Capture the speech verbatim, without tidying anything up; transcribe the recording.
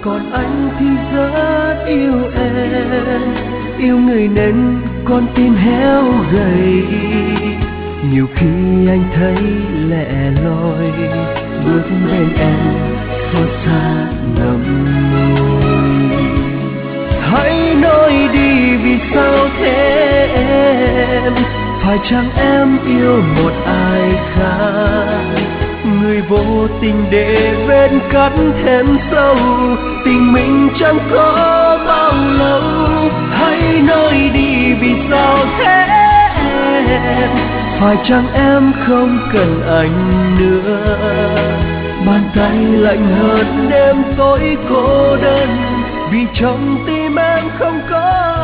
còn anh thì rất yêu em. Yêu người nên con tim héo gầy, nhiều khi anh thấy lẻ loi, bước bên em xót xa ngậm ngùi. Hãy nói đi vì sao thế em, phải chăng em yêu một ai khác? Người vô tình để vết cắt thêm sâu, tình mình chẳng có bao lâu. Hãy nói đi vì sao thế em, phải chăng em không cần anh nữa? Bàn tay lạnh hơn đêm tối cô đơn, vì trong tim em không có